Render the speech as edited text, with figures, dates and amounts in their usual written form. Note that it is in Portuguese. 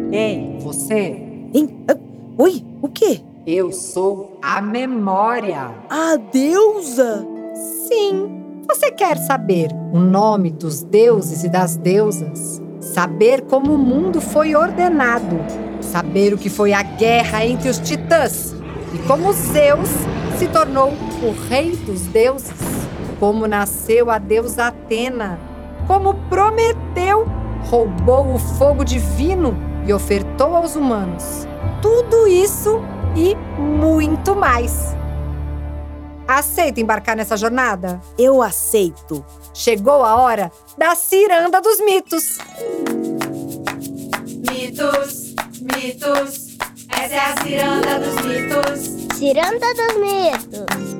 Ei, você! Hein? Oi, o quê? Eu sou a memória. A deusa? Sim, você quer saber o nome dos deuses e das deusas? Saber como o mundo foi ordenado? Saber o que foi a guerra entre os titãs? E como Zeus se tornou o rei dos deuses? Como nasceu a deusa Atena? Como Prometeu roubou o fogo divino e ofertou aos humanos? Tudo isso e muito mais. Aceita embarcar nessa jornada? Eu aceito. Chegou a hora da Ciranda dos Mitos. Mitos, mitos, essa é a ciranda dos mitos. Ciranda dos Mitos.